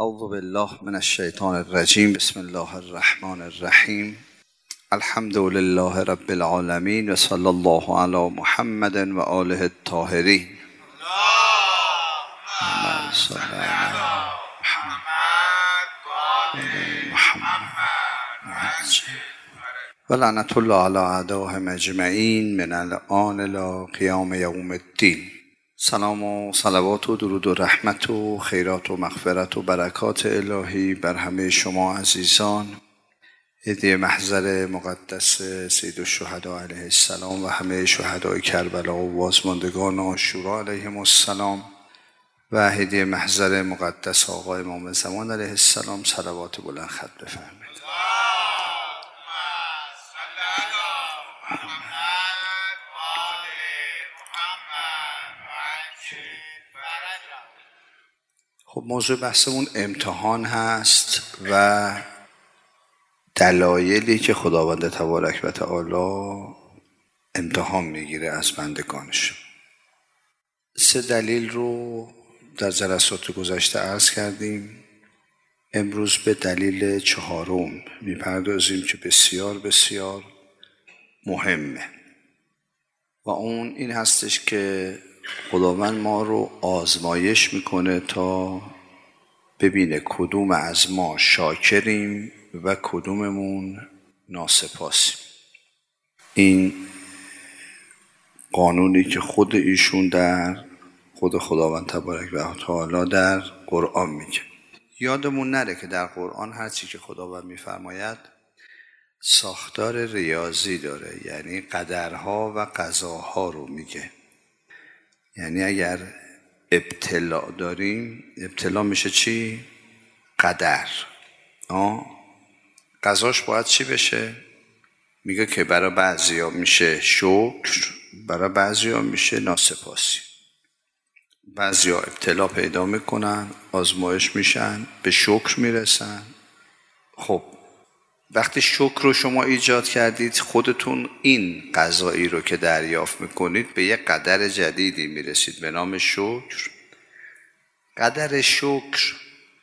اعوذ بالله من الشیطان الرجیم. بسم الله الرحمن الرحیم. الحمد لله رب العالمین و صلی الله علی محمد و آله الطاهرین. اللهم صل علی محمد و لعنت الله علی اعدائهم اجمعین من الآن الی قیام یوم الدین. سلام و صلوات و درود و رحمت و خیرات و مغفرت و برکات الهی بر همه شما عزیزان، هدیه محضر مقدس سید الشهدا علیه السلام و همه شهدای کربلا و بازماندگان عاشورا علیهم السلام و هدیه محضر مقدس آقا امام زمان علیه السلام صلوات بلند ختم بفرمایید. خب موضوع بحثمون امتحان هست و دلایلی که خداوند تبارک و تعالی امتحان میگیره از بندگانش. 3 دلیل رو در جلسات گذشته عرض کردیم. امروز به دلیل 4 میپردازیم که بسیار بسیار مهمه و اون این هستش که خداوند ما رو آزمایش میکنه تا ببینه کدوم از ما شاکریم و کدوممون ناسپاسیم. این قانونی که خود ایشون در خود خداوند تبارک و تعالی در قرآن میگه. یادمون نره که در قرآن هرچی که خداوند میفرماید ساختار ریاضی داره، یعنی قدرها و قضاها رو میگه. یعنی اگر ابتلا داریم، ابتلا میشه چی؟ قدر. قضاش باید چی بشه؟ میگه که برای بعضیا میشه شکر، برای بعضیا میشه ناسپاسی. بعضیا ابتلا پیدا میکنن، آزمایش میشن، به شکر میرسن. خب وقتی شکر رو شما ایجاد کردید، خودتون این قضایی رو که دریافت میکنید به یک قدر جدیدی میرسید به نام شکر. قدر شکر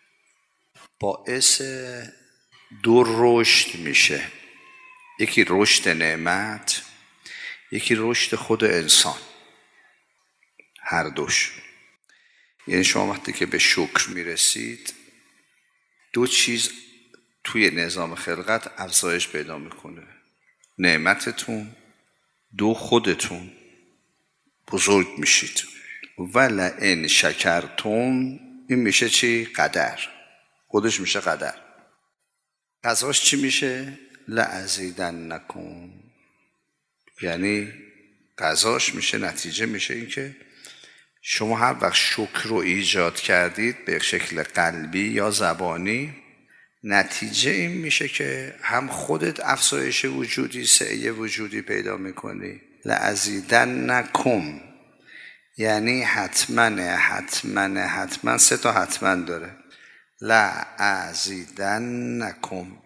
باعث 2 رشد میشه. یکی رشد نعمت، یکی رشد خود انسان. هر دوش. یعنی شما وقتی که به شکر میرسید 2 چیز توی نظام خلقت افزایش پیدا میکنه. نعمتتون، 2 خودتون بزرگ میشید. ولئن شکرتم، این میشه چی؟ قدر. خودش میشه قدر. قضاش چی میشه؟ لأزیدنکم. یعنی قضاش میشه، نتیجه میشه این که شما هر وقت شکر رو ایجاد کردید به شکل قلبی یا زبانی، نتیجه این میشه که هم خودت افزایش وجودی، سعی وجودی پیدا میکنی. لأزیدنکم یعنی حتما 3 تا حتما داره. لأزیدنکم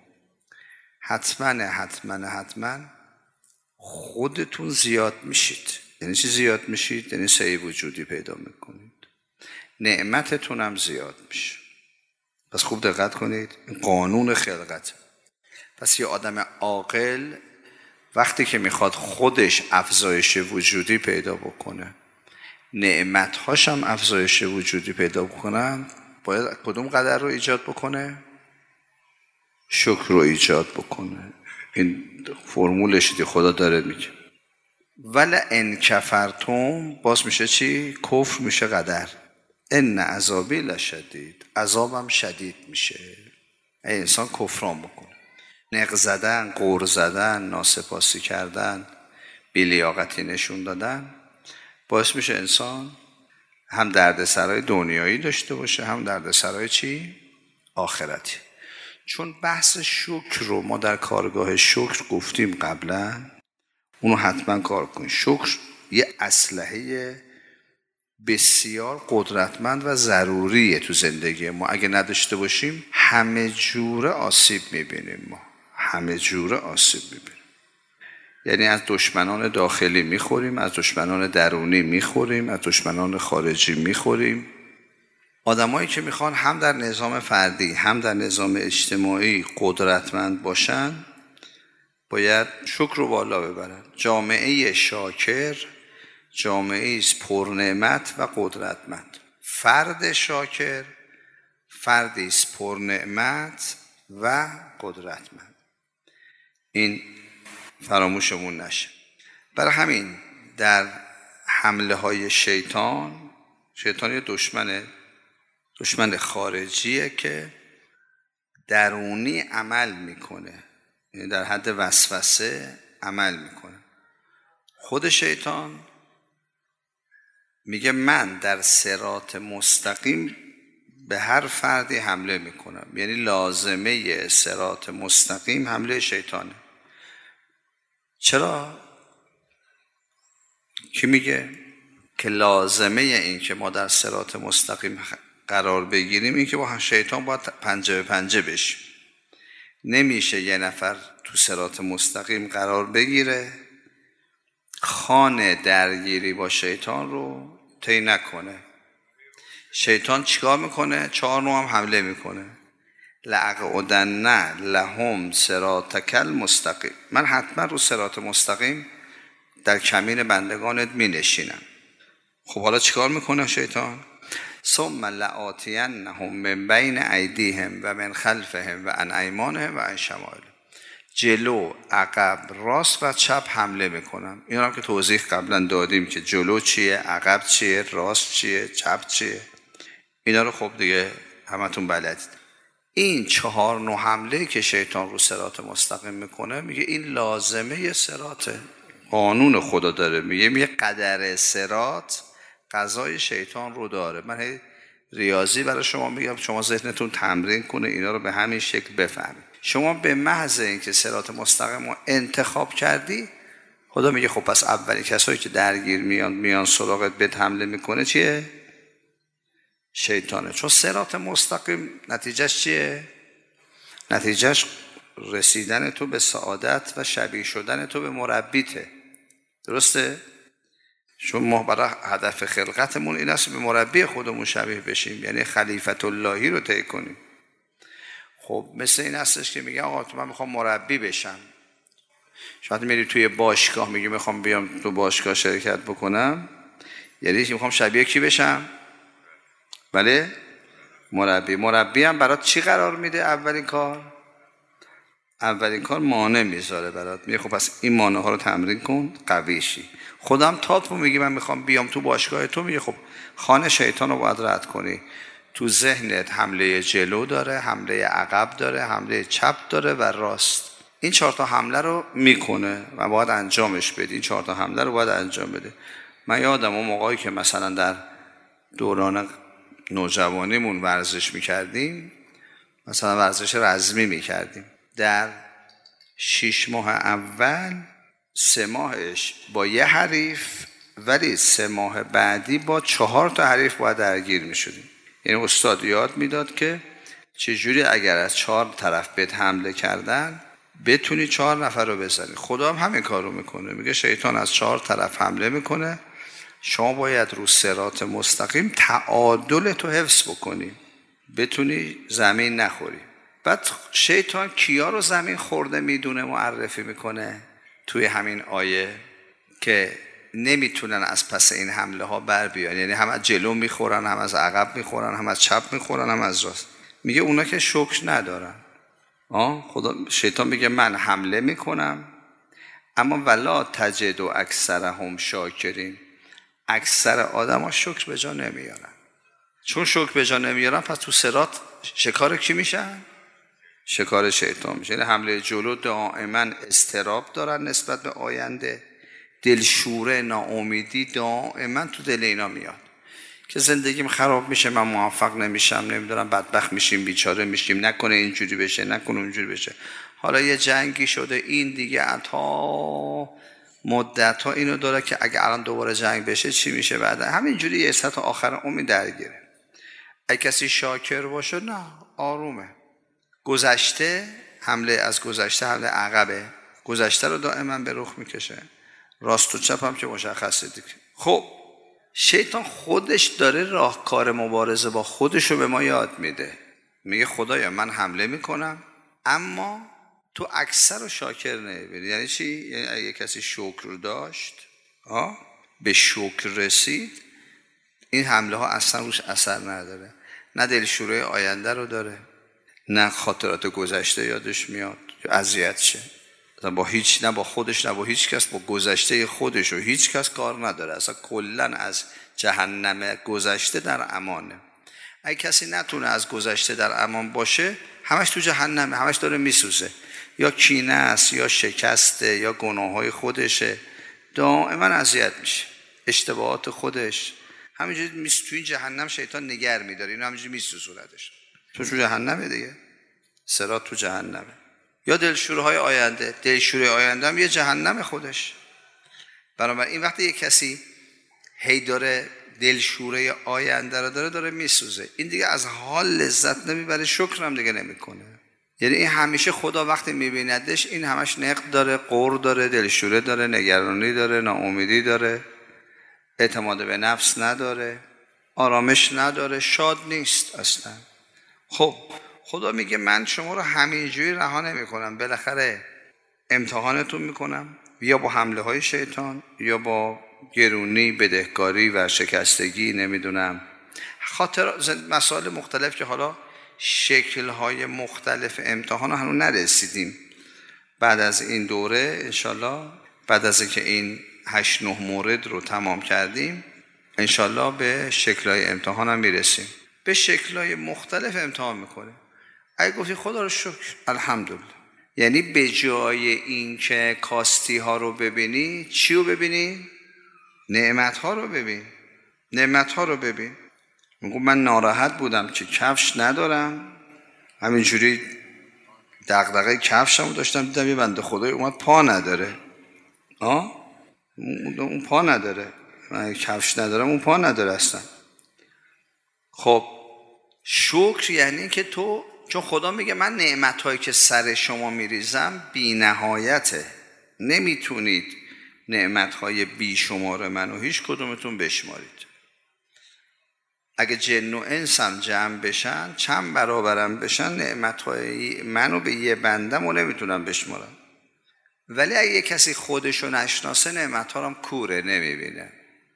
حتما خودتون زیاد میشید. یعنی چی زیاد میشید؟ یعنی سعی وجودی پیدا میکنید، نعمتتون هم زیاد میشه. پس خوب دقت کنید، این قانون خلقت. پس یه آدم عاقل وقتی که میخواد خودش افزایش وجودی پیدا بکنه، نعمتهاش هم افزایش وجودی پیدا بکنن، باید کدوم قدر رو ایجاد بکنه؟ شکر رو ایجاد بکنه. این فرمولش دی خدا داره میگه. ولئن کفرتم باز میشه چی؟ کفر میشه قدر. ان عذابی لشدید، عذابم شدید میشه. ای انسان کفران بکنه، نق زدن، قور زدن، ناسپاسی کردن، بی‌لیاقتی نشون دادن، باعث میشه انسان هم دردسرای دنیایی داشته باشه، هم دردسرای چی؟ آخرتی. چون بحث شکر رو ما در کارگاه شکر گفتیم قبلا، اونو حتما کار کنید. شکر یه اسلحه بسیار قدرتمند و ضروریه تو زندگی ما. اگه نداشته باشیم همه جوره آسیب میبینیم. ما همه جوره آسیب میبینیم. یعنی از دشمنان داخلی میخوریم، از دشمنان درونی میخوریم، از دشمنان خارجی میخوریم. آدمایی که میخوان هم در نظام فردی هم در نظام اجتماعی قدرتمند باشن باید شکر رو بالا ببرن. جامعه شاکر جامعه است پرنعمت و قدرتمند. فرد شاکر فردی است پرنعمت و قدرتمند. این فراموشمون نشه. برای همین در حمله های شیطان یه دشمن خارجیه که درونی عمل میکنه، یعنی در حد وسوسه عمل میکنه. خود شیطان میگه من در صراط مستقیم به هر فردی حمله میکنم، یعنی لازمه صراط مستقیم حمله شیطانه. چرا؟ کی میگه که لازمه این که ما در صراط مستقیم قرار بگیریم این که با شیطان باید پنجه به پنجه بشیم. نمیشه یه نفر تو صراط مستقیم قرار بگیره خانه درگیری با شیطان رو طی نکنه. شیطان چیکار میکنه؟ 4 نوع هم حمله میکنه. لأقعدن لهم صراطک المستقیم، من حتما رو صراط مستقیم در کمین بندگانت می نشینم. خب حالا چیکار میکنه شیطان؟ ثم لآتینهم من بین ایدیهم و من خلفهم و عن ایمانهم و عن شمائلهم، جلو، عقب، راست و چپ حمله میکنم. اینا هم که توضیح قبلا دادیم که جلو چیه، عقب چیه، راست چیه، چپ چیه. اینا رو خب دیگه همتون بلدید. این 4 نوع حمله که شیطان رو صراط مستقیم میکنه میگه این لازمه صراطه، قانون خدا داره. میگه قدر صراط قضای شیطان رو داره. من ریاضی برای شما میگم، شما ذهنتون تمرین کنه اینا رو به همین شکل بفهمید. شما به محض اینکه صراط مستقیم رو انتخاب کردی، خدا میگه خب پس اولی کسایی که درگیر میان سراغت بهت حمله میکنه چیه؟ شیطانه. چون صراط مستقیم نتیجهش چیه؟ نتیجهش رسیدن تو به سعادت و شبیه شدن تو به مربیته. درسته؟ چون ما برای هدف خلقتمون این است به مربی خودمون شبیه بشیم، یعنی خلیفت اللهی رو طی کنیم. خب مثل این هستش که میگه آقا من میخوام مربی بشم. شاید میری توی باشگاه میگی میخوام بیام تو باشگاه شرکت بکنم، یعنی میخوام شبیه کی بشم؟ بله مربی هم برات چی قرار میده؟ اولین کار مانع میذاره برات. میگه خب پس این مانع ها رو تمرین کن قوی شی. خودم تاتو میگی من میخوام بیام تو باشگاه تو، میگه خب خانه شیطان رو باید رد کنی. تو ذهنت حمله جلو داره، حمله عقب داره، حمله چپ داره و راست. این 4 تا حمله رو میکنه و باید انجامش بدی. این 4 تا حمله رو باید انجام بده. من یادم اون موقعی که مثلا در دوران نوجوانیمون ورزش میکردیم، مثلا ورزش رزمی میکردیم، در 6 ماه اول 3 ماهش با یه حریف، ولی 3 ماه بعدی با 4 تا حریف باید درگیر میشدیم. یعنی استاد یاد میداد که چجوری اگر از 4 طرف بهت حمله کردن بتونی 4 نفر رو بزنی. خدا هم همین کار رو میکنه. میگه شیطان از 4 طرف حمله میکنه، شما باید رو صراط مستقیم تعادل تو حفظ بکنی، بتونی زمین نخوری. بعد شیطان کیا رو زمین خورده میدونه معرفی میکنه توی همین آیه که نمیتونن از پس این حمله ها بر بیان. یعنی هم از جلو میخورن، هم از عقب میخورن، هم از چپ میخورن، هم از راست. میگه اونا که شکر ندارن. خدا شیطان میگه من حمله میکنم اما ولا تجد اکثرهم شاکرین، اکثر آدم ها شکر به جا نمیارن. چون شکر به جا نمیارن پس تو صراط شکار کی میشن؟ شکار شیطان میشه. یعنی حمله جلو دائما اضطراب دارن نسبت به آینده، دلشوره، ناامیدی دائما تو دل اینا میاد که زندگیم خراب میشه، من موفق نمیشم، نمیدونم بدبخت میشیم، بیچاره میشیم، نکنه اینجوری بشه، نکنه اونجوری بشه. حالا یه جنگی شده این دیگه عطا مدت ها اینو داره که اگه الان دوباره جنگ بشه چی میشه بعد. همینجوری یه سطح آخر امید درگیره. اگه کسی شاکر باشه نه آرومه. گذشته حمله حمله عقبه، گذشته رو دائما به رخ میکشه، راست و چپ هم که مشخصه دیگه. خب شیطان خودش داره راهکار مبارزه با خودش رو به ما یاد میده. میگه خدایا من حمله میکنم اما تو اکثر رو شاکر نمیبینی. یعنی چی؟ یعنی اگه کسی شکر داشت به شکر رسید، این حمله ها اصلا روش اثر نداره. نه دلشوره آینده رو داره، نه خاطرات گذشته یادش میاد یا اذیت شه. با هیچ، نه با خودش نه با هیچ کس، با گذشته خودش و هیچ کس کار نداره. اصلا کلن از جهنم گذشته در امانه. اگه کسی نتونه از گذشته در امان باشه، همش تو جهنمه، همش داره میسوزه، یا کینه است یا شکسته یا گناههای خودشه، دائما اذیت میشه، اشتباهات خودش. همینجوری تو این جهنم شیطان نگر میداره، اینو همینجوری میسوزوندش. تو جهنمه دیگه، صراط تو جهنمه. یا دلشورهای آینده، دلشوره آینده هم یه جهنم خودش. بنابراین این وقتی یک کسی هی داره دلشوره آینده رو داره میسوزه، این دیگه از حال لذت نمیبره، شکر هم دیگه نمیکنه. یعنی این همیشه خدا وقتی میبیندش این همش نقد داره، غر داره، دلشوره داره، نگرانی داره، ناامیدی داره، اعتماد به نفس نداره، آرامش نداره، شاد نیست اصلا. خب خدا میگه من شما رو همینجوری رها نمیکنم، بالاخره امتحانتون میکنم، یا با حمله های شیطان یا با گرونی، بدهکاری و شکستگی، نمیدونم خاطر مسائل مختلف که حالا شکل‌های مختلف امتحان هنوز نرسیدیم. بعد از این دوره انشالله، بعد از اینکه این 8-9 مورد رو تمام کردیم، انشالله به شکل‌های امتحان هم میرسیم. به شکل‌های مختلف امتحان میکنیم. اگه گفتی خدا رو شکر، الحمدلله، یعنی به جای این که کاستی ها رو ببینی، چی رو ببینی؟ نعمت ها رو ببین. نعمت ها رو ببین. میگم من ناراحت بودم که کفش ندارم، همینجوری دغدغه کفشم داشتم، دیدم یه بنده خدای اومد پا نداره. اون پا نداره، من کفش ندارم، اون پا نداره اصلا. خب شکر یعنی که تو، چون خدا میگه من نعمت‌هایی که سر شما میریزم بی نهایته، نمیتونید نعمت‌های بی شمار منو هیچ کدومتون بشمارید. اگه جن و انس هم جمع بشن، چند برابرم بشن، نعمت‌های منو به یه بندم نمیتونم بشمارم. ولی اگه یه کسی خودشو نشناسه، نعمت‌ها رو هم کوره، نمیبینه.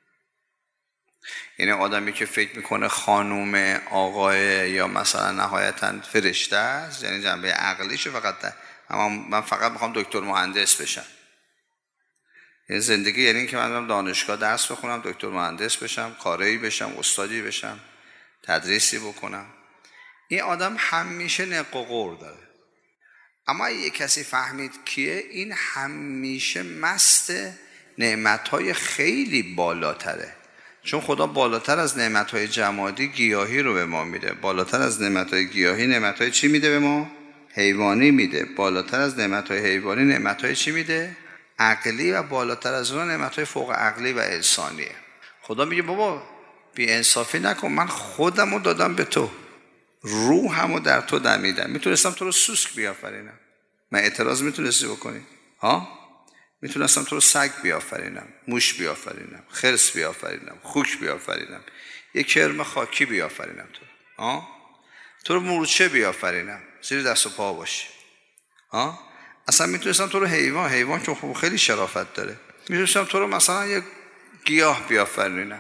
یعنی آدمی که فکر میکنه خانوم آقای یا مثلا نهایتا فرشته است، یعنی جنبه عقلیشو فقط من فقط میخوام دکتر مهندس بشم. یعنی زندگی یعنی این که من برم دانشگاه درس بخونم، دکتر مهندس بشم، کاره‌ای بشم، استادی بشم، تدریسی بکنم. این آدم همیشه نق و قور داره. اما یک کسی فهمید کیه، این همیشه مست نعمت‌های خیلی بالاتره. چون خدا بالاتر از نعمت‌های جمادی گیاهی رو به ما میده، بالاتر از نعمت‌های گیاهی نعمت‌های چی میده به ما؟ حیوانی میده. بالاتر از نعمت‌های حیوانی نعمت‌های چی میده؟ عقلی، و بالاتر از اون نعمت‌های فوق عقلی و انسانیه. خدا میگه بابا بی انصافی نکن، من خودم رو دادم به تو، روحمو در تو دمیدم. میتونستم تو رو سوسک بیافرینم، من اعتراض میتونستی بکنی؟ میتونستم تو رو سگ بیافرینم، موش بیافرینم، خرس بیافرینم، خوک بیافرینم، یه کرم خاکی بیافرینم، تو رو مورچه بیافرینم، زیر دست و پا باشی. اصلا میتونستم تو رو حیوان که خیلی شرافت داره، میتونستم تو رو مثلا یه گیاه بیافرینم،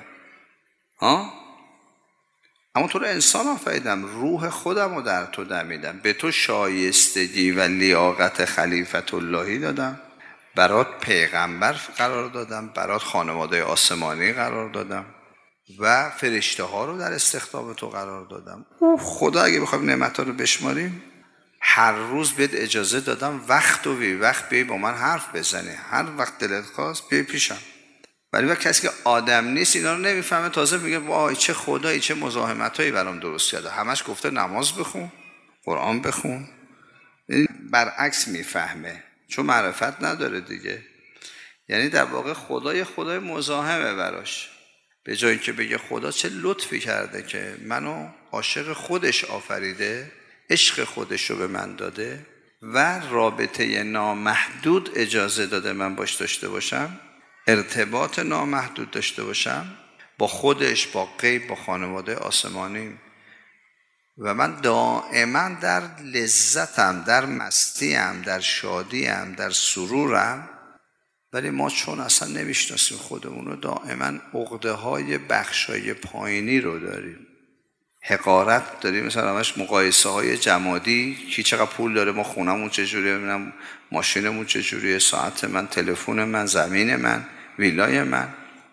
اما تو رو انسان آفریدم، روح خودم رو در تو دمیدم، به تو شایستگی و لیاقت خلیفت اللهی دادم، برات پیغمبر قرار دادم، برات خانواده آسمانی قرار دادم و فرشته ها رو در استخدام تو قرار دادم. خدا اگه بخوایم نعمت ها رو بشماریم، هر روز بهت اجازه دادم وقت و بی وقت بیای با من حرف بزنی، هر وقت دلت خواست بیای پیشم. ولی وقت کسی که آدم نیست اینا رو نمیفهمه، تازه میگه وای چه خدایی چه مزاحمتایی برام درست کرده، همش گفته نماز بخون، قرآن بخون. برعکس میفهمه، چون معرفت نداره دیگه. یعنی در واقع خدای مزاحمه براش. به جای اینکه بگه خدا چه لطفی کرده که منو عاشق خودش آفریده، عشق خودش رو به من داده و رابطه نامحدود اجازه داده من باش داشته باشم، ارتباط نامحدود داشته باشم با خودش، با غیب، با خانواده آسمانی. و من دائما در لذتم، در مستیم، در شادیم، در سرورم. ولی ما چون اصلا نمیشناسیم خودمون رو، دائما عقده های بخشای پایینی رو داریم. حقارت داریم، مثلا همش مقایسه های جمادی، کی چقدر پول داره، ما خونمون چجوریه، ماشینمون چجوریه، ساعت من، تلفن من، زمین من، ویلای من.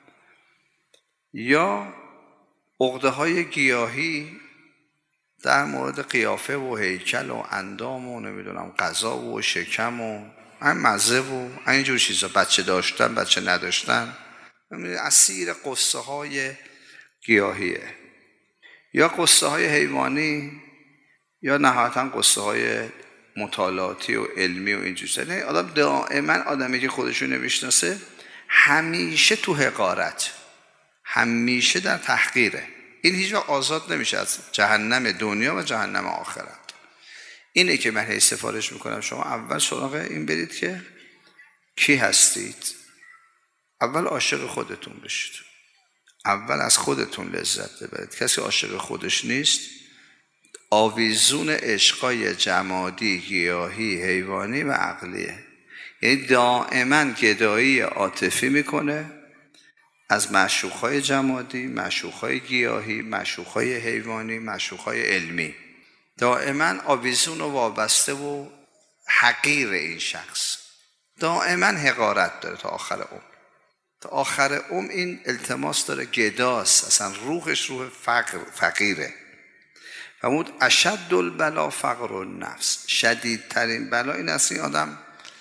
یا عقده های گیاهی در مورد قیافه و هیکل و اندام و نمیدونم غذا و شکم و این مزه و اینجور چیزا، بچه داشتن، بچه نداشتن، اسیر قصه های گیاهیه. یا قصه های حیوانی، یا نهایتا قصه های مطالعاتی و علمی و اینجور چیزا. آدم دائما، آدمی که خودشو نمیشناسه همیشه تو حقارت، همیشه در تحقیره. این هیچ وقت آزاد نمیشه از جهنم دنیا و جهنم آخرت. اینه که من هی سفارش میکنم شما اول سراغ این برید که کی هستید. اول عاشق خودتون بشید، اول از خودتون لذت ببرید. کسی عاشق خودش نیست آویزون عشقای جمادی، گیاهی، حیوانی و عقلیه. یعنی دائما گدایی عاطفی میکنه از معشوقهای جمادی، معشوقهای گیاهی، معشوقهای حیوانی، معشوقهای علمی. دائما آویزون و وابسته و حقیر این شخص، دائما حقارت داره تا آخر عمر. تا آخر عمر این التماس داره، گداست، اصلا روحش روح فقیره. فرمود اشد البلا فقر النفس، شدیدترین بلا این است این آدم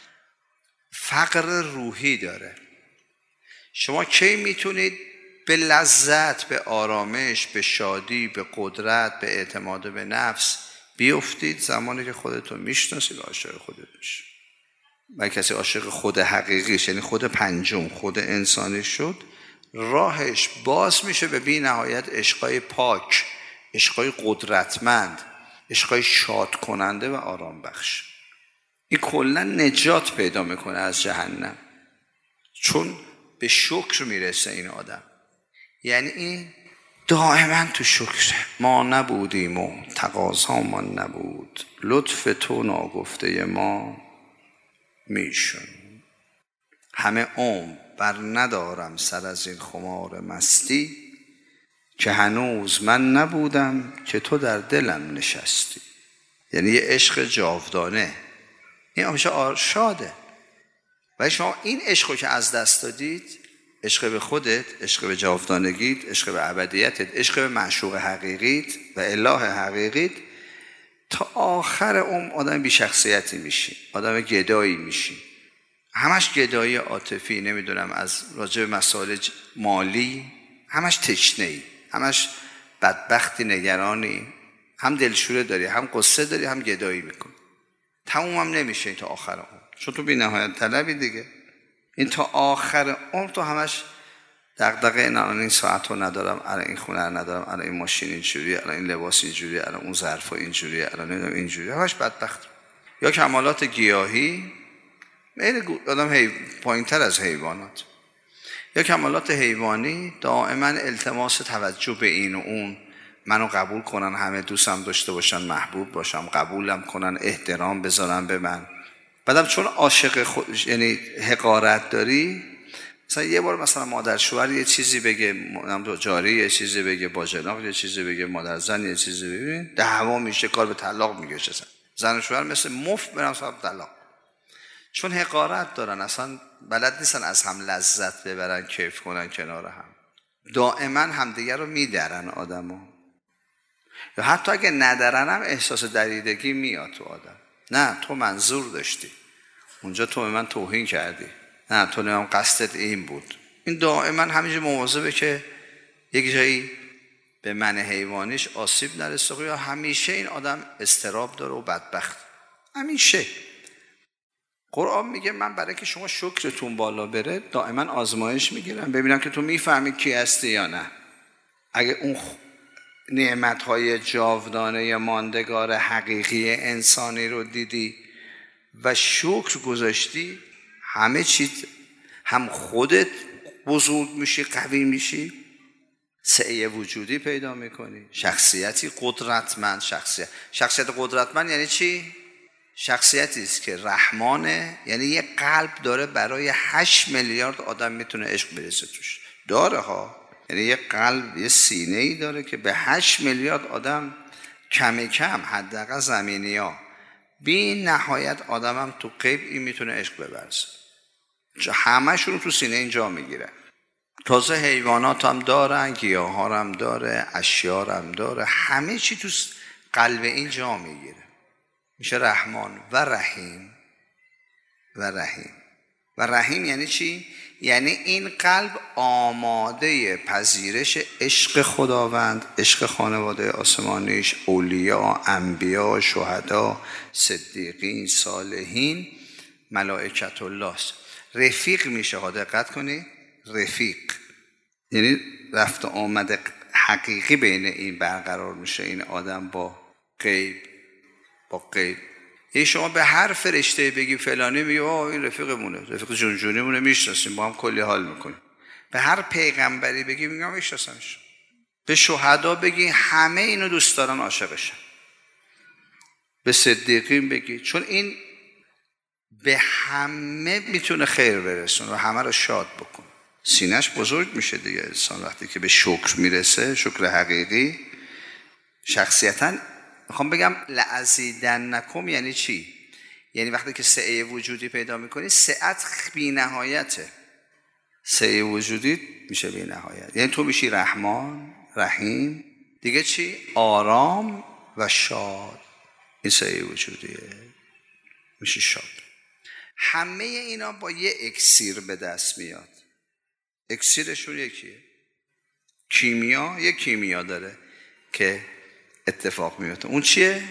فقر روحی داره. شما کی میتونید به لذت، به آرامش، به شادی، به قدرت، به اعتماد به نفس بیفتید؟ زمانی که خودتون میشناسید، عاشق خودت میشید. و کسی عاشق خود حقیقیش، یعنی خود پنجم، خود انسانی شد، راهش باز میشه به بی نهایت عشقای پاک، عشقای قدرتمند، عشقای شاد کننده و آرام بخش. این کلا نجات پیدا میکنه از جهنم، چون به شکر میرسه این آدم. یعنی این دائما تو شکر. ما نبودیم و تقاضامان نبود، لطف تو ناگفته ما میشون. همه عمر بر ندارم سر از این خمار مستی، که هنوز من نبودم که تو در دلم نشستی. یعنی یه عشق جاودانه، این همیشه شاده. و شما این عشقو که از دست دادید، عشق به خودت، عشق به جاودانگیت، عشق به ابدیتت، عشق به معشوق حقیقیت و اله حقیقیت، تا آخر عمر آدم بی شخصیتی میشی، آدم گدایی میشی، همش گدایی عاطفی، نمیدونم از راجع به مسائل مالی همش تشنه‌ای، همش بدبختی، نگرانی، هم دلشوره داری، هم قصه داری، هم گدایی میکنی. تمومم نمیشه این تا آخر عمر، چون تو بی نهایت طلبی دیگه. این تا آخر عمر تو همش دغدغه، الان این ساعت رو ندارم، الان این خونه رو ندارم، الان این ماشین اینجوریه، الان این لباس اینجوریه، الان اون ظرفا اینجوریه، الان اینجوریه، همش بدبخت. یا کمالات گیاهی، آدم پایین‌تر از حیوانات. یا کمالات حیوانی، دائما التماس توجه به این و اون، منو قبول کنن، همه دوستم داشته باشن، محبوب باشم، قبولم کنن، احترام بذارن به من. بعدم چون عاشق خودش، یعنی حقارت داری، مثلا یه بار مثلا مادر شوهر یه چیزی بگه، جاری یه چیزی بگه، باجناق یه چیزی بگه، مادر زن یه چیزی بگه، دعوا میشه، کار به طلاق میگشه. زن و شوهر مثل مفت برن سراغ طلاق، چون حقارت دارن، اصلا بلد نیستن از هم لذت ببرن، کیف کنن کنار هم. دائما همدیگه رو میدرن آدمو، یا حتی اگه ندرن هم احساس دریدگی میاد تو آدم. نه تو منظور داشتی، اونجا تو به من توهین کردی، نه تو نمیم قصدت این بود. این دائما همینجا مواظبه که یک جایی به من حیوانیش آسیب نرسه، یا همیشه این آدم اضطراب داره و بدبخت. همیشه قرآن میگه من برای که شما شکرتون بالا بره دائما آزمایش میگیرم، ببینم که تو میفهمی کی هستی یا نه. اگه اون نعمتهای جاودانه ماندگار حقیقی انسانی رو دیدی و شکر گذاشتی، همه چیز، هم خودت بزرگ میشی، قوی میشی، سعی وجودی پیدا میکنی، شخصیتی قدرتمند. شخصیت قدرتمند یعنی چی؟ شخصیتی است که رحمانه، یعنی یه قلب داره برای 8 میلیارد آدم میتونه عشق برسه توش. داره ها، یعنی یه قلب، یه سینه ای داره که به 8 میلیارد آدم کم حداقل زمینی ها بی نهایت آدم هم تو غیب این میتونه عشق ببرسه. همه شون تو سینه اینجا میگیره. تازه حیوانات هم دارن، گیاه ها هم داره، اشیاء هم داره، همه چی تو قلب این جا میگیره. میشه رحمان و رحیم. و رحیم یعنی چی؟ یعنی این قلب آماده پذیرش عشق خداوند، عشق خانواده آسمانیش، اولیا، انبیا، شهدا، صدیقین، صالحین، ملائکت الله است. رفیق میشه ها، دقت کنی، رفیق یعنی رفت آمد حقیقی بین این برقرار میشه، این آدم با غیب. یعنی شما به هر فرشته بگی فلانی، میگه این رفیقمونه، رفیق جونجونیمونه، میشناسیم، با هم کلی حال میکنیم. به هر پیغمبری بگی میگم میشناسمش. به شهدا بگی همه اینو دوست دارن، عاشقشن. به صدیقین بگی، چون این به همه میتونه خیر برسونه و همه رو شاد بکنه. سینه‌اش بزرگ میشه دیگه انسان وقتی که به شکر میرسه، شکر حقیقی. شخصیتاً میخوام بگم لأزیدنکم یعنی چی؟ یعنی وقتی که سعی وجودی پیدا میکنی، سعت بی نهایته. سعی وجودی میشه بی نهایت، یعنی تو میشی رحمان، رحیم، دیگه چی؟ آرام و شاد. این سعی وجودیه، میشی شاد. همه اینا با یه اکسیر به دست میاد. اکسیرشون یکیه. یه کیمیا داره که اتفاق میفته. اون چیه؟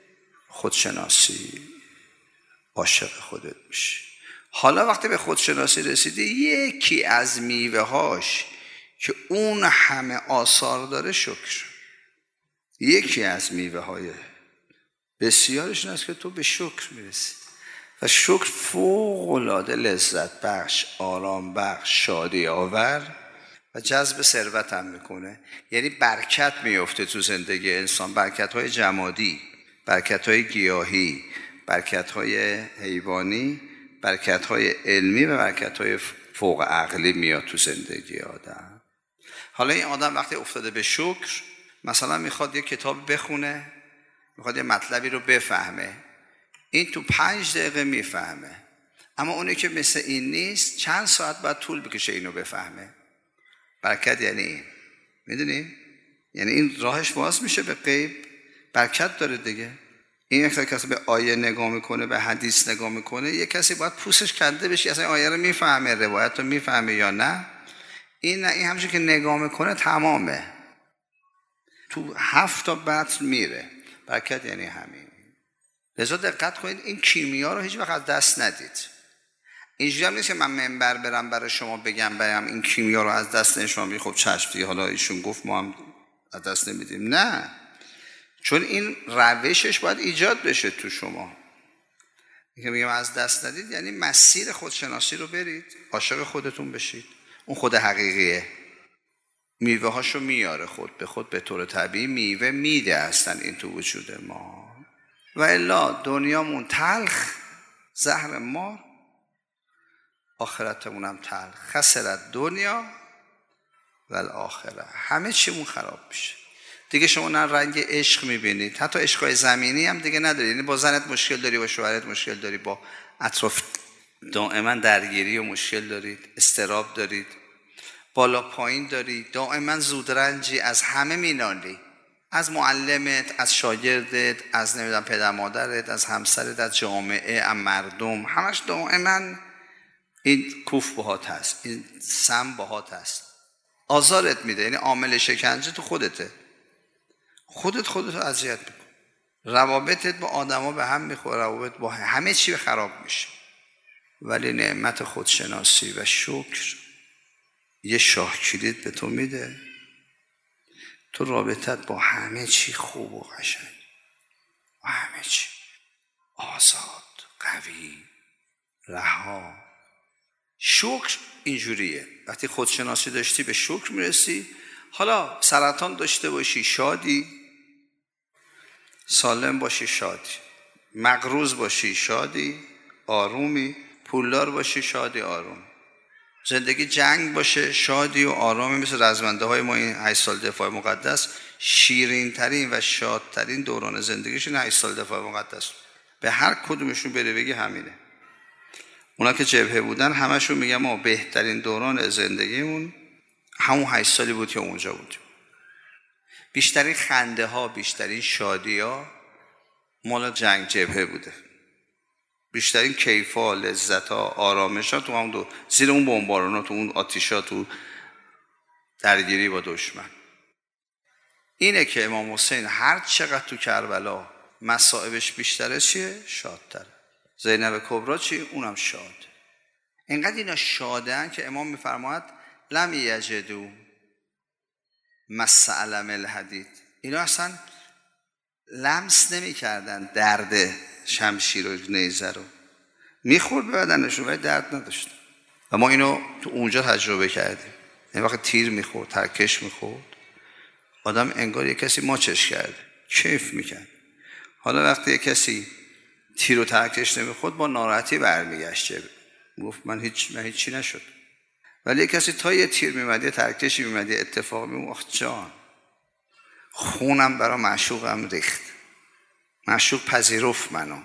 خودشناسی. عاشق خودت میشی. حالا وقتی به خودشناسی رسیدی، یکی از میوه هاش که اون همه آثار داره شکر. یکی از میوه های بسیارش این است که تو به شکر میرسی و شکر فوق العاده لذت بخش، آرام بخش، شادی آور و جذب ثروت هم میکنه. یعنی برکت میفته تو زندگی انسان، برکت های جمادی، برکت های گیاهی، برکت های حیوانی، برکت های علمی و برکت های فوق عقلی میاد تو زندگی آدم. حالا این آدم وقتی افتاده به شکر، مثلا میخواد یه کتاب بخونه، میخواد یه مطلبی رو بفهمه، این تو 5 دقیقه میفهمه. اما اونی که مثل این نیست، چند ساعت باید طول بکشه اینو بفهمه. برکت یعنی این، میدونی؟ یعنی این راهش باز میشه به غیب، برکت داره دیگه. این یک کسی به آیه نگاه میکنه، به حدیث نگاه میکنه، یک کسی باید پوستش کنده بشه اصلا آیه رو میفهمه، روایت رو میفهمه یا نه. این نه، این همچون که نگاه میکنه تمامه، تو 7 تا بطن میره. برکت یعنی همین. لذا دقت کنید این کیمیا رو هیچ وقت از دست ندید. اینجوری هم نیست که من منبر برم برای شما بگم این کیمیا رو از دست شما میگی خب چشم دیگه، حالا ایشون گفت ما هم از دست نمیدیم. نه، چون این روشش باید ایجاد بشه تو شما. میگم از دست ندید یعنی مسیر خودشناسی رو برید، عاشق خودتون بشید. اون خود حقیقیه، میوه هاشو میاره خود به خود، به طور طبیعی میوه میده هستن این تو وجود ما. و الا دنیامون تلخ، زهر مار، آخرتمون هم تلخ، خسرت دنیا و الاخره. همه چیمون خراب میشه دیگه. شما نه رنگ عشق میبینید، حتی عشقای زمینی هم دیگه ندارید. یعنی با زنت مشکل داری، با شوهرت مشکل داری، با اطراف دائما درگیری و مشکل دارید، استراب دارید، بالا پایین دارید، دائما زودرنجی، از همه مینالی، از معلمت، از شاگردت، از نمیدونم پدر مادرت، از همسرت، از جامعه، از مردم، همش دائما این کوف باهات هست، این سم باهات هست، آزارت میده. یعنی عامل شکنجه تو خودته، خودتو اذیت میکنه. روابطت با آدما به هم میخوره، روابط با همه چی خراب میشه. ولی نعمت خودشناسی و شکر یه شاه کلید به تو میده، تو رابطت با همه چی خوب و قشنگ، با همه چی آزاد، قوی، رها. شکر اینجوریه، وقتی خودشناسی داشتی به شکر میرسی، حالا سرطان داشته باشی شادی، سالم باشی شادی، مقروض باشی شادی آرومی، پولدار باشی شادی آروم، زندگی جنگ باشه شادی و آرامی. مثل رزمنده های ما این 8 سال دفاع مقدس شیرین ترین و شادترین دوران زندگیشون 8 سال دفاع مقدس. به هر کدومشون بره بگی همینه. اونا که جبهه بودن همشون میگن ما بهترین دوران زندگیمون همون 8 سالی بود که اونجا بودیم. بیشترین خنده ها، بیشترین شادی ها مال جنگ جبهه بوده. بیشترین کیف ها، لذت ها، آرامش ها تو هم زیر اون بمباران ها، تو اون آتیش ها، تو درگیری با دشمن. اینه که امام حسین هر چقدر تو کربلا مصائبش بیشتره چیه؟ شادتره. زینب کبرا چی؟ اونم شاد. اینقدر اینا شادن که امام میفرماید لم یجدو مس علم الحدید. اینا اصلا لمس نمی کردن درد شمشیر و نیزه رو، میخورد به بدنشون ولی درد نداشت. و ما اینو تو اونجا تجربه کردیم. این وقت تیر میخورد، ترکش میخورد، آدم انگار یک کسی ماچش کرده، کیف میکرد. حالا وقتی یک کسی تیر و ترکش نمیخورد با ناراحتی برمیگشت، گفت من هیچی نشد. ولی یک کسی تا یه تیر میمد، یه ترکشی میمد، یه اتفاق میمد، آخ جان خونم برا معشوقم ریخت، معشوق پذیرفت منو،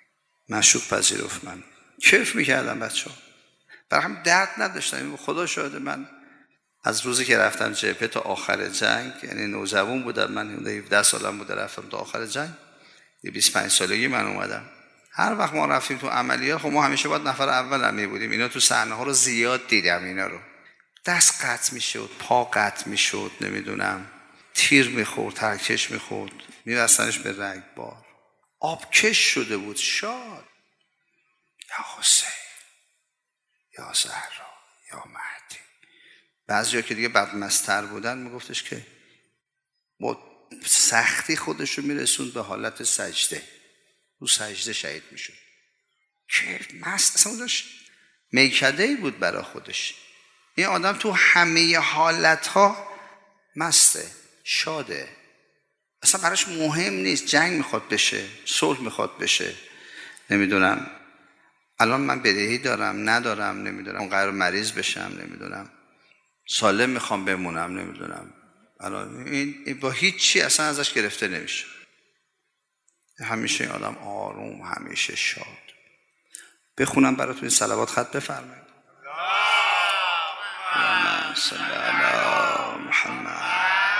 کیف میکردم بچه‌ها. برای هم درد نداشتم. خدا شاهده من از روزی که رفتم جبهه تا آخر جنگ، یعنی نوجوان بودم، من 17 سالم بوده رفتم تا آخر جنگ، 25 سالگی من اومدم. هر وقت ما رفتیم تو عملیات، خب ما همیشه باید نفر اول هم می بودیم. اینا تو صحنه ها رو زیاد دیدم، اینا رو دست قطع میشد، پا قطع میشد، نمیدونم تیر میخورد، ترکش میخورد، میرسنش به رگبار، آبکش شده بود شاد. یا حسین، یا زهرا، یا مهدی. بعضیا که دیگه بدمستر بودن میگفتش که با سختی خودش رو میرسوند به حالت سجده، رو سجده شهید میشد. که مست اصلا داشت میکده‌ای بود برای خودش. این آدم تو همه حالتها مسته، شاده، اصلا براش مهم نیست جنگ میخواد بشه، صلح میخواد بشه، نمیدونم الان من بدهی دارم ندارم، نمیدونم قرار مریض بشم، نمیدونم سالم میخوام بمونم، نمیدونم الان این با هیچ چی اصلا ازش گرفته نمیشه. همیشه این آدم آروم، همیشه شاد. بخونم براتون این صلوات خط بفرمایید. اللهم صل علی محمد.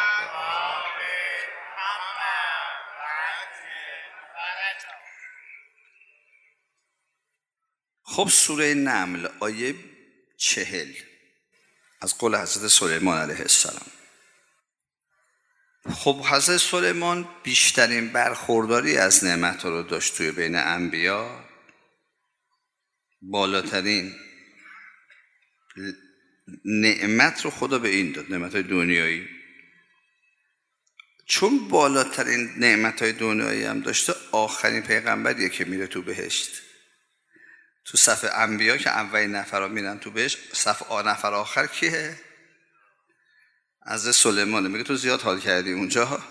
خب سوره نمل آیه 40 از قول حضرت سلیمان علیه السلام. خب حضرت سلیمان بیشترین برخورداری از نعمت رو داشت توی بین انبیا. بالاترین نعمت رو خدا به این داد، نعمت‌های دنیایی. چون بالاترین نعمت‌های دنیایی هم داشته، آخرین پیغمبریه که میره تو بهشت. تو صف انبیا که اولین نفرها میرن تو بهشت، صف نفر آخر کیه؟ حضرت سلیمانه. میگه تو زیاد حال کردی اونجا،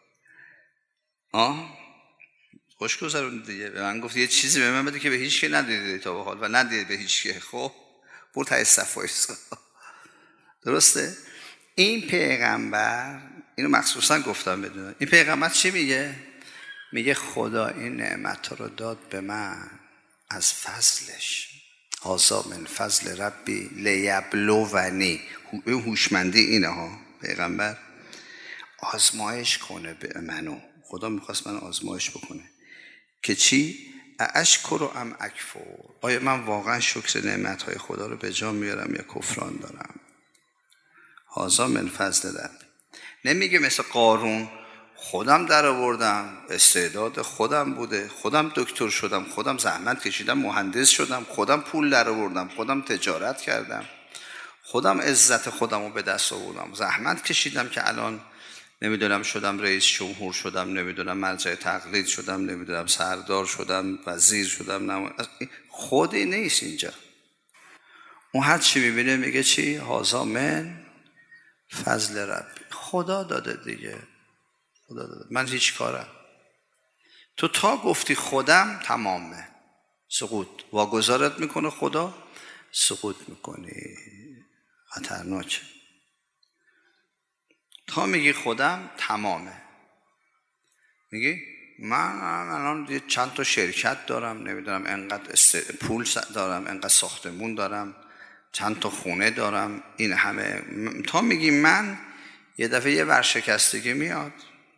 خوش گذروندی دیگه. به من گفت یه چیزی به من بده که به هیچ کی ندیدی تا به حال و ندیدی به هیچ کی. خب برو ته صف وایسا. درسته؟ این پیغمبر، اینو مخصوصا گفتم بدون، این پیغمبر چی میگه؟ میگه خدا این نعمت رو داد به من از فضلش. هذا من فضل ربی لیبلونی. این هوشمندی اینه ها. پیغمبر آزمایش کنه به منو. خدا میخواست من آزمایش بکنه که چی؟ اشکر ام اکفر. آیا من واقعا شکر نعمتهای خدا رو به جا میارم یا کفران دارم؟ هذا من فضل ربی. نمیگه مثل قارون خودم در آوردم، استعداد خودم بوده، خودم دکتر شدم، خودم زحمت کشیدم، مهندس شدم، خودم پول در آوردم، خودم تجارت کردم، خودم عزت خودم رو به دست آوردم، زحمت کشیدم که الان نمیدونم شدم رئیس جمهور شدم، نمیدونم مرجع تقلید شدم، نمیدونم سردار شدم، وزیر شدم. خودی نیست اینجا. اون هر چی میبینه میگه چی؟ هذا من فضل ربی. خدا داده دیگه، خدا داده، من هیچ کارم. تو تا گفتی خودم تمامه، سقوط واگذارت میکنه خدا، سقوط میکنی، خطرناکه. تا میگی خودم تمامه، میگی من الان چند تا شرکت دارم، نمیدونم انقدر پول دارم، انقدر ساختمون دارم، چند تا خونه دارم، این همه. تا میگی من، یه دفعه یه ورشکستگی میاد،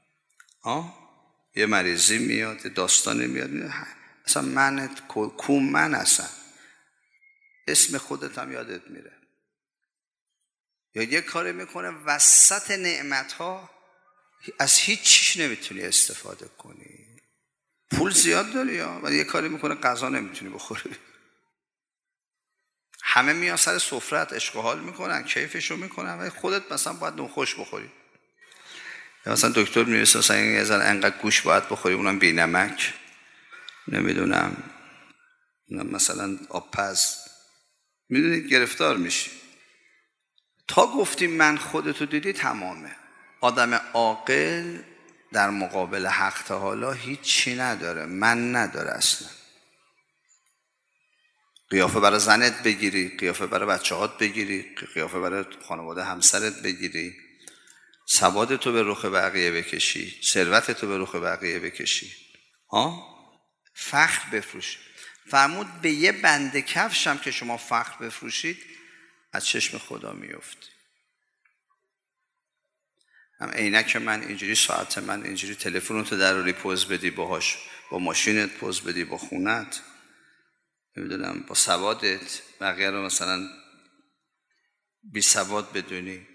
یه مریضی میاد، یه داستانی میاد، اصلا منت کو من، اصلا اسم خودت هم یادت میره. یا یه کاری میکنه وسط نعمتها از هیچ چیز نمیتونی استفاده کنی، پول زیاد داری ولی یه کاری میکنه غذا نمیتونی بخوری. همه میان سر سفرت عشق و حال میکنن، کیفشو میکنن، ولی خودت مثلا باید نونخوش بخوری. یا مثلا دکتر میرسه مثلا یه ذره انقدر گوش باید بخوری، اونم بی نمک، نمیدونم مثلا آبپز، میدونید گرفتار میشی. تا گفتی من خودتو دیدی تمامه. آدم عاقل در مقابل حق تعالی هیچی نداره، من نداره اصلا. قیافه برای زنت بگیری، قیافه برای بچه‌هات بگیری، قیافه برای خانواده همسرت بگیری، سوادتو به رخ بقیه بکشی، ثروتتو به رخ بقیه بکشی، فخر بفروشی. فرمود به یه بنده کفشم که شما فخر بفروشید از چشم خدا میفتی. هم عینک من اینجوری، ساعت من اینجوری، تلفنتو دراری پوز بدی باهاش، با ماشینت پوز بدی، با خونت، نمیدونم با سوادت، بقیه رو مثلا بی سواد بدونی،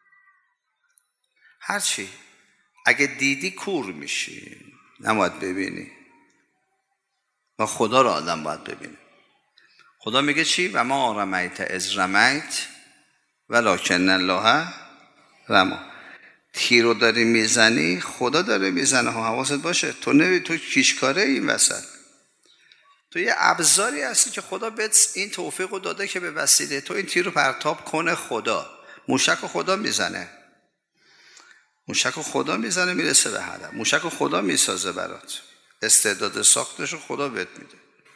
هرچی. اگه دیدی کور میشی، نباید ببینی. و خدا رو آدم باید ببینه. خدا میگه چی؟ و ما رمیت اذ رمیت ولکن الله رمی. تیر رو داری میزنی، خدا داره میزنه، حواست باشه. تو کیشکاره این وسط، تو یه ابزاری هستی که خدا بهت این توفیق رو داده که به وسیله تو این تیر رو پرتاب کنه. خدا موشک رو خدا میزنه، موشک رو خدا میزنه میرسه به هدف، موشک رو خدا میسازه برات، استعداد ساختش رو خدا بهت میده.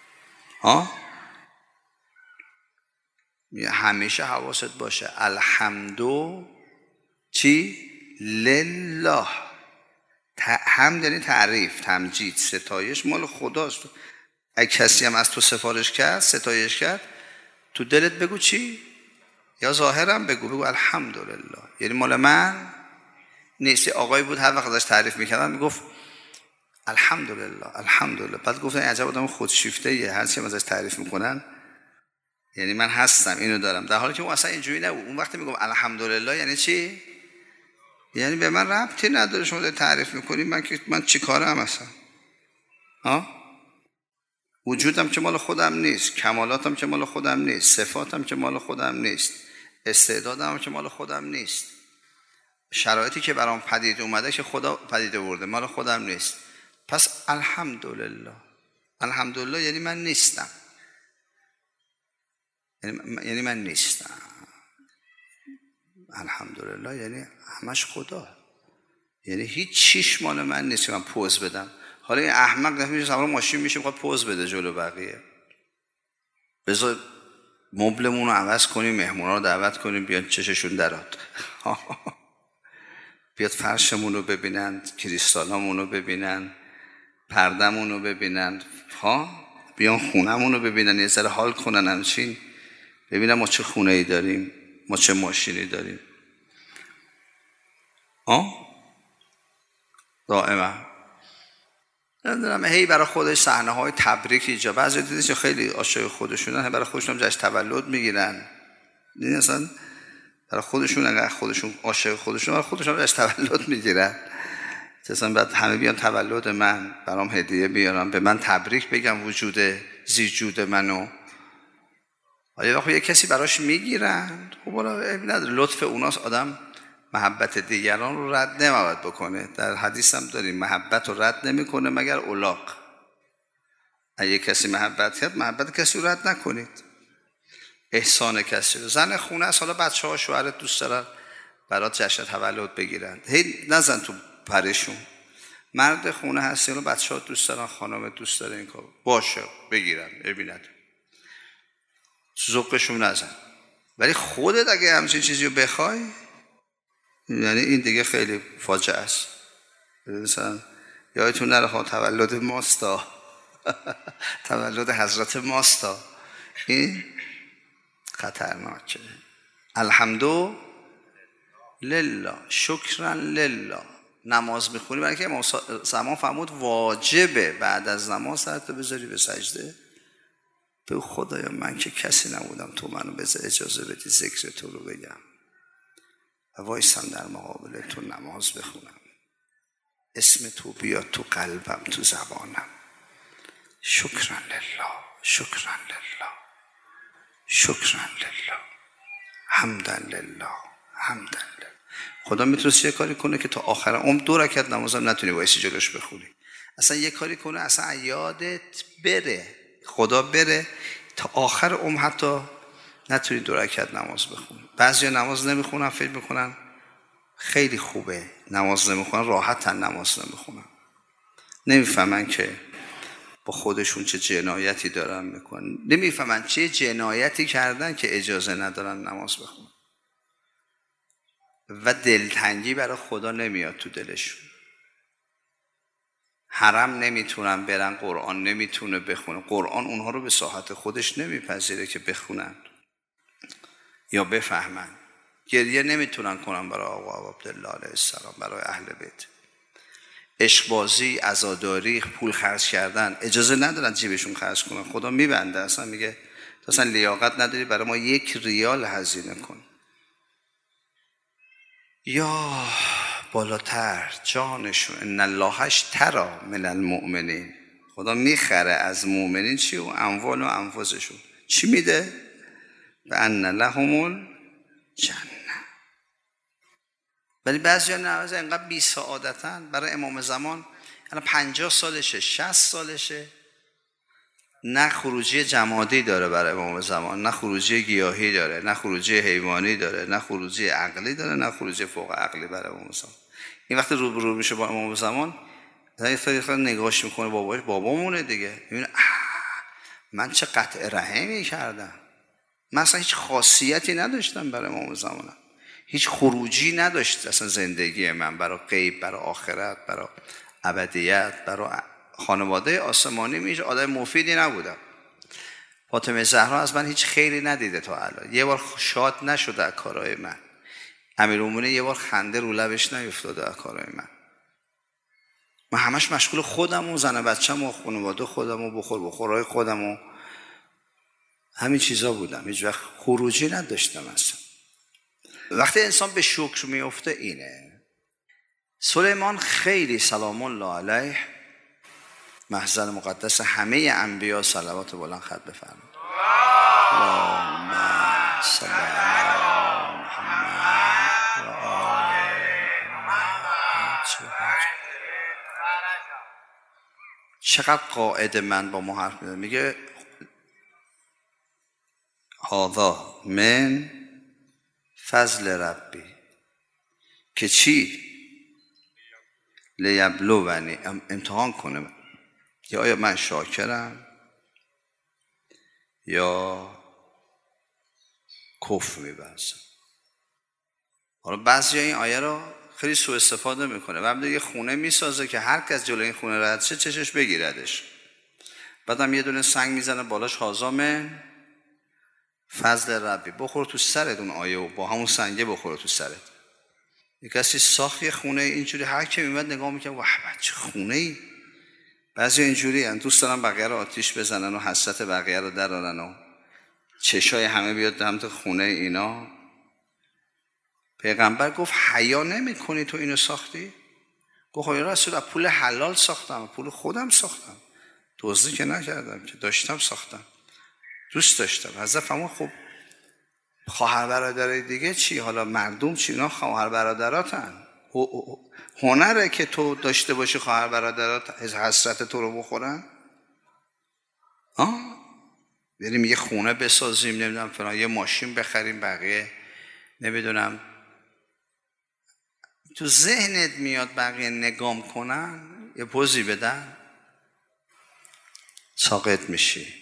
همیشه حواست باشه الحمدو چی؟ لله. حمد یعنی تعریف، تمجید، ستایش مال خداست. اگه کسی هم از تو سفارش کرد، ستایش کرد، تو دلت بگو چی؟ یا ظاهرم بگو الحمدلله، یعنی مال من نیست. آقایی بود هر وقت ازش تعریف میکردن میگفت الحمدلله الحمدلله. بعد گفتن عجب آدم خودشیفته یه، هر چی ازش تعریف میکنن یعنی من هستم، اینو دارم، در حالی که اون اصلا اینجوری نبود. اون وقتی میگم الحمدلله یعنی چی؟ یعنی به من ربطی نداره شما دارید تعریف میکنید، من چی کارم اصلا؟ وجودم که مال خودم نیست، کمالاتم که مال خودم نیست، صفاتم که مال خودم نیست، استعدادم که مال خودم نیست، شرایطی که برام پدید اومده که خدا پدید آورده مال خودم نیست. پس الحمدلله. الحمدلله یعنی من نیستم، یعنی من نیستم. الحمدلله یعنی همش خدا، یعنی هیچ چیش مال من نیست که من پوز بدم. حالا این احمق نمیشه سوار ماشین میشه میخواد پوز بده جلو بقیه. بذار مبلمون رو عوض کنیم، مهمونا رو دعوت کنیم بیان چششون درات، بیاد فرشمون رو ببینن، کریستالامون رو ببینن، پردمون رو ببینن، بیان خونمون رو ببینن، یه ذره حال کنن، همچین ببینن ما چه خونه ای داریم، ما چه ماشینی داریم. دائما نمیدونم هی برای خودش صحنه های تبریک ایجا. بعضی دیدید که خیلی عاشق خودشونن، برای خودشون جشن تولد میگیرن. دیدین اصلا برای خودشون، اگر خودشون عاشق خودشون، برای خودشون جشن تولد میگیرن. اصلا بعد همه بیان تولد من برام هدیه بیارن، به من تبریک بگم وجود زیجود منو. ولی وقتی یه کسی براش میگیرن، خب والا نداره، لطف اوناست. آدم محبت دیگران رو رد نمی‌باید بکنه. در حدیث هم داریم محبت رو رد نمی‌کنه مگر اولاق. اگه کسی محبت کرد، محبت کسی رو رد نکنید. احسان کسی رو، زن خونه است، حالا بچه‌ها شوهرت دوست دارن، برات جشن تولد بگیرن، هی نزن تو پرشون. مرد خونه هستی، رو بچه‌ها دوست دارن، خانم دوست داره این کار باشه بگیرن ببیند، ذوقشون نزن. ولی خودت اگه همچین چیزی رو بخوای، یعنی این دیگه خیلی فاجعه است. مثلا یادتون نره تولد ماستا تولد حضرت ماستا، این خطرناکه. الحمدلله، شکرا لله. نماز میخونی برای که امام زمان فرمود واجبه بعد از نماز سرتو بذاری به سجده، به خدایا من که کسی نبودم تو منو اجازه بدی ذکر تو رو بگم و وایسم در مقابل تو نماز بخونم، اسم تو بیاد تو قلبم تو زبانم. شکرا لله، شکرا لله، شکرا لله، حمدا لله، حمدا لله. خدا میتونست یه کاری کنه که تا آخر عمر 2 رکعت نمازم نتونی وایسی جلوش بخونی. اصلا یه کاری کنه اصلا یادت بره، خدا بره، تا آخر عمر حتی نتونی 2 رکعت نماز بخونی. بعضیا نماز نمیخونن، فکر میکنن خیلی خوبه نماز نمیخونن، راحتن نماز نمیخونن، نمیفهمن که با خودشون چه جنایتی دارن میکنن، نمیفهمن چه جنایتی کردن که اجازه ندارن نماز بخونن و دلتنگی برای خدا نمیاد تو دلشون. حرم نمیتونن برن، قرآن نمیتونه بخونه، قرآن اونها رو به ساحت خودش نمیپذیره که بخونن یا بفهمن. گریه نمیتونن کنن برای آقا عبدالله علیه السلام، برای اهل بیت. عشقبازی، عزاداری، پول خرج کردن اجازه ندارن جیبشون خرج کنن، خدا میبنده، اصلا میگه تو اصلا لیاقت نداری برای ما 1 ریال هزینه کن. یا بالاتر جانشون، ان الله اشتری من المؤمنین، خدا میخره از مؤمنین چی؟ و اموال و انفسشون. چی میده؟ و ان لهم الجنه. ولی بعضیا نماز اینقدر بی سعادتن. برای امام زمان الان 50 سالشه، 60 سالشه، نه خروجی جمادی داره برای امام زمان، نه خروجی گیاهی داره، نه خروجی حیوانی داره، نه خروجی عقلی داره، نه خروجی فوق عقلی برای امام زمان. این وقت روبرو میشه با امام زمان، یه طریقه نگاهش میکنه، باباش بابامونه دیگه، میبینه من چه قطع رحمی کردم، من اصلا هیچ خاصیتی نداشتم برای امام زمانم، هیچ خروجی نداشت اصلا زندگی من برای غیب، برای آخرت، برای ابدیت، برای خانواده آسمانی. میشه آدم مفیدی نبودم. فاطمه زهرا از من هیچ خیری ندیده تا الان، یه بار شاد نشده از کارهای من. امیرالمومنین یه بار خنده رو لبش نیفتاده از کارهای من. من همش مشغول خودم و زن و بچه‌م و خانواده خودم و بخورهای خودم و همین چیزا بودم، هیچ وقت خروجی نداشتم اصلا. وقتی انسان به شکر میفته اینه. سلیمان خیلی سلام الله علیه، محضر مقدس همه انبیا صلوات بلند خط بفرمایید. اللهم صل علی محمد و آل محمد. چقدر قائد من با ما حرف میزنه، میگه هذا من فضل ربی، که چی؟ لیبلونی، امتحان کنه یا آیا من شاکرم یا کفر می‌ورزم. حالا بعضی این آیه رو خیلی سوء استفاده میکنه. بعد یه خونه میسازه که هر کس جلوی این خونه رد شه چشش بگیردش، بعدم یه دونه سنگ میزنه بالاش هازامه فضل ربی، بخور تو سرت اون آیه و با همون سنگه بخور تو سرت. یک کسی ساخت یه خونه اینجوری، هر کی میاد نگاه میکنه واه چه خونه ای. بعضی اینجوری ان دوست دارن بقیه رو آتیش بزنن و حسرت بقیه رو درارن و چشای همه بیاد سمت خونه اینا. پیغمبر گفت حیا نمی‌کنی تو اینو ساختی؟ گفت یا رسول الله پول حلال ساختم، پول خودم ساختم، دزدی که نکردم که، داشتم ساختم، دوست داشتم. حضرت فرمود خب خواهر برادرای دیگه چی؟ حالا مردم چی؟ اینا خواهر برادراتن، هنره که تو داشته باشی خواهر برادرات حسرت تو رو بخورن. بریم یه خونه بسازیم، نمیدونم فلان، یه ماشین بخریم، بقیه نمیدونم تو ذهنت میاد بقیه نگام کنن، یه پوزی بدن، ساقط میشی.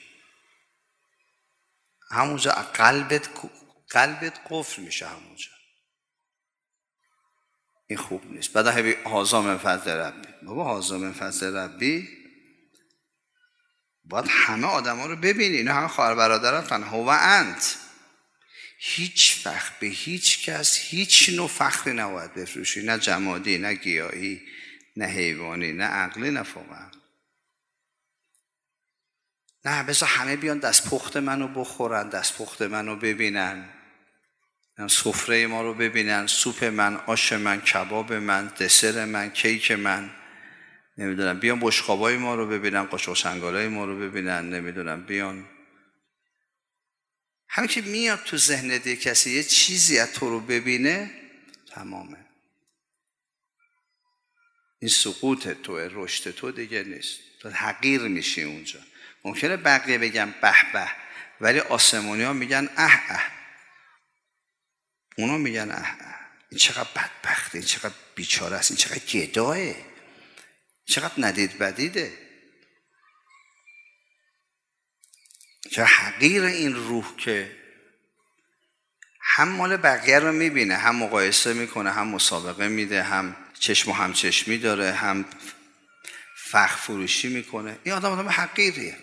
همونجا قلبت قفل میشه همونجا. این خوب نیست. بعد هازا من فضل ربی. بابا هازا من فضل ربی باید همه آدم ها رو ببینی. اینا همه خواهر برادراتن. هو انت هیچ وقت به هیچ کس هیچ نوع فخری نباید بفروشی، نه جمادی، نه گیاهی، نه حیوانی، نه عقلی، نه فوق. نه بذار همه بیان دست پخت منو بخورن، دست پخت منو ببینن، سفره ما رو ببینن، سوپ من، آش من، کباب من، دسر من، کیک من، نمیدونم بیان بشقابای ما رو ببینن، قاشق چنگالای ما رو ببینن، نمیدونم بیان. همین که میاد تو ذهنت کسی یه چیزی از تو رو ببینه تمامه. این سقوط توه، رشد تو دیگه نیست. تو حقیر میشی اونجا. ممکنه بقیه بگن به به، ولی آسمونی ها میگن اه اه. اونا میگن اه اه. این چقدر بدبخته، این چقدر بیچاره است، این چقدر گداه، چقدر ندید بدیده، چقدر حقیر این روح که هم مال بقیه رو میبینه، هم مقایسه میکنه، هم مسابقه میده، هم چشم و هم چشمی داره، هم فخر فروشی میکنه. این آدم حقیریه.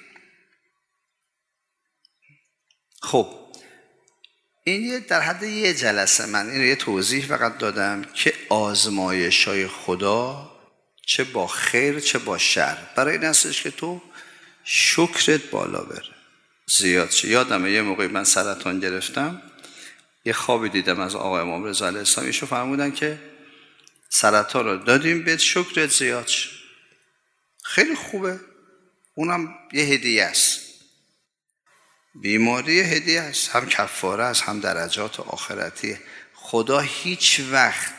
خب این در حد یه جلسه من این یه توضیح فقط دادم که آزمایش‌های خدا چه با خیر چه با شر برای این هستش که تو شکرت بالا بره، زیاد شه. یادمه یه موقعی من سرطان گرفتم، یه خوابی دیدم از آقای امام رضا علیه السلام، ایشون فرمودن که سرطان رو دادیم بهت، شکرت زیاد شه. خیلی خوبه، اونم یه هدیه است. بیماری هدیه است، هم کفاره است، هم درجات آخرتیه. خدا هیچ وقت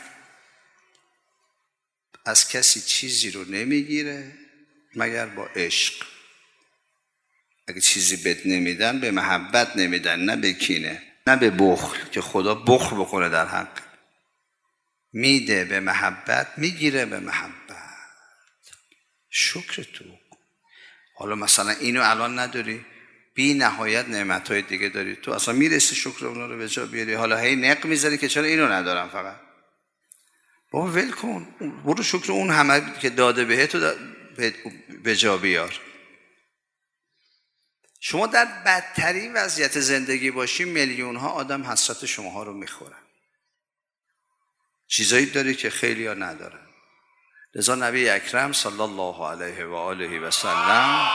از کسی چیزی رو نمیگیره مگر با عشق. اگه چیزی بد نمیدن به محبت نمیدن، نه به کینه، نه به بخل که خدا بخل بکنه در حق. میده به محبت، میگیره به محبت. شکر تو. حالا مثلا اینو الان نداری، بی نهایت نعمت‌های دیگه داری، تو اصلا میرسی شکر اونا رو به جا بیاری، حالا هی نق میزنی که چرا اینو ندارم. فقط بابا ول کن، برو شکر اون همه که داده بهت به جا بیار. شما در بدترین وضعیت زندگی باشی، میلیون ها آدم حسرت شماها رو میخورن. چیزایی داری که خیلی ها ندارن. لذا نبی اکرم صلی الله علیه و آله و سلم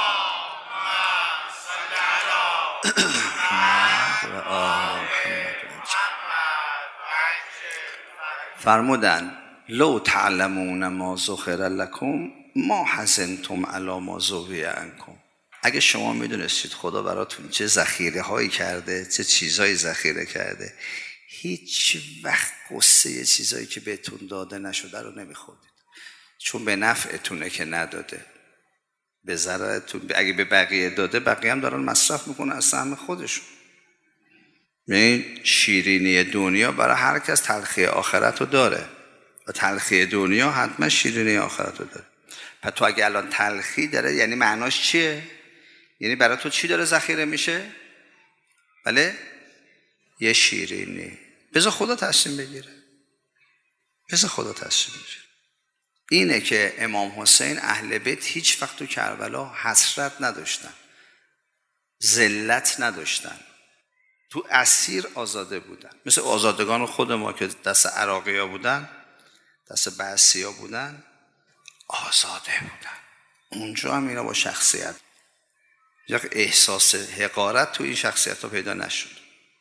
فرمودن لو تعلمون ما ذکر لکم ما حزنتم علی ما ذوی عنکم. اگه شما میدونستید خدا براتون چه ذخیره هایی کرده، چه چیزایی ذخیره کرده، هیچ وقت قصه چیزایی که بهتون داده نشده رو نمیخوردید، چون به نفعتونه که نداده، به ضررتون. اگه به بقیه داده، بقیه هم دارن مصرف میکنن از سهم خودشون. این شیرینی دنیا برای هر کس تلخی آخرت رو داره و تلخی دنیا حتما شیرینی آخرت رو داره. پس تو اگه الان تلخی داره، یعنی معناش چیه؟ یعنی برای تو چی داره ذخیره میشه؟ بله؟ یه شیرینی. بذار خدا تصمیم بگیره. بذار خدا تصمیم بگیره. اینه که امام حسین اهل بیت هیچ وقت تو کربلا حسرت نداشتن، ذلت نداشتن، تو اسیر آزاده بودن، مثل آزادگان خود ما که دست عراقی ها بودن، دست بعثی ها بودن، آزاده بودن. اونجا هم اینا با شخصیت، یک احساس حقارت تو این شخصیت ها پیدا نشد.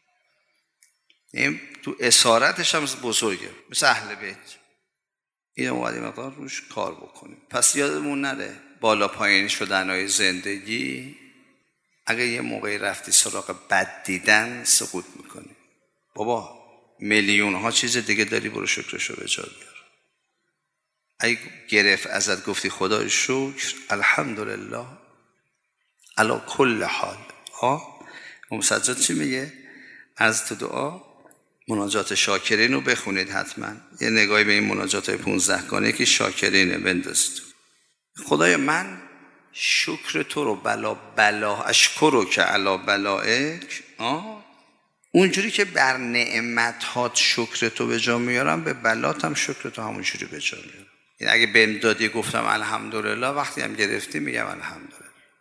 این تو اسارتش هم بزرگه، مثل اهل بیت. این اومدیم مقدار روش کار بکنیم. پس یادمون نره بالا پایین شدنهای زندگی، اگه یه موقعی رفتی سراغ بد دیدن سقوط میکنی. بابا میلیون ها چیز دیگه داری، برو شکرشو به جا بیار. اگه گرفت ازت گفتی خدای شکر، الحمدلله علی کل حال. امام سجاد چی میگه؟ از تو دعا مناجات شاکرین رو بخونید حتما. یه نگاهی به این مناجات 15 گانه که شاکرینه بندازید. خدایا من شکر تو رو بلا اشکرو که علا بلائک، اونجوری که بر نعمتات شکر تو به جا میارم، به بلات هم شکر تو همونجوری به جا میارم. یعنی اگه بهم دادی گفتم الحمدلله، وقتی هم گرفتی میگم الحمدلله.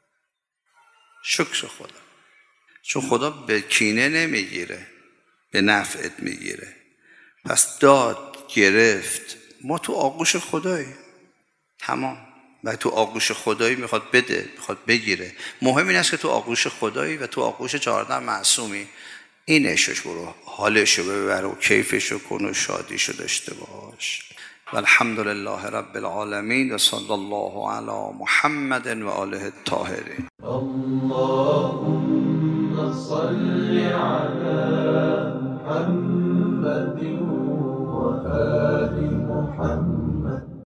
شکر خدا. چون خدا به کینه نمیگیره، به نفعت میگیره. پس داد گرفت، ما تو آغوش خدایی، تمام. و تو آغوش خدایی میخواد بده، میخواد بگیره. مهم این است که تو آغوش خدایی و تو آغوش 14 معصومی. این عشقش برو، حالشو ببر و کیفشو کن و شادیشو داشته باش. و الحمدلله رب العالمین و صلی الله علی محمد و آله الطاهرین. اللهم صل علی محمد و آل محمد.